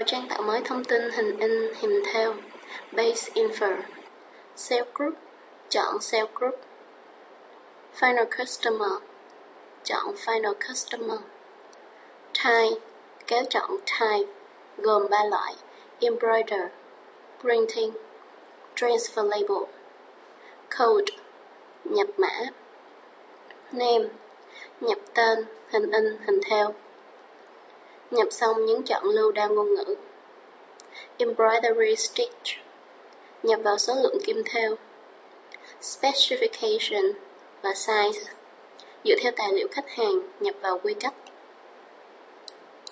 Trang tạo mới thông tin hình in hình theo. Base info. Sale group. Chọn Sale group. Final customer. Chọn Final customer. Type. Kéo chọn Type. Gồm 3 loại: Embroider, Printing, Transfer label. Code. Nhập mã. Name. Nhập tên, hình in, hình theo. Nhập xong nhấn chọn lưu đa ngôn ngữ. Embroidery stitch. Nhập vào số lượng kim thêu. Specification và size. Dựa theo tài liệu khách hàng, nhập vào quy cách.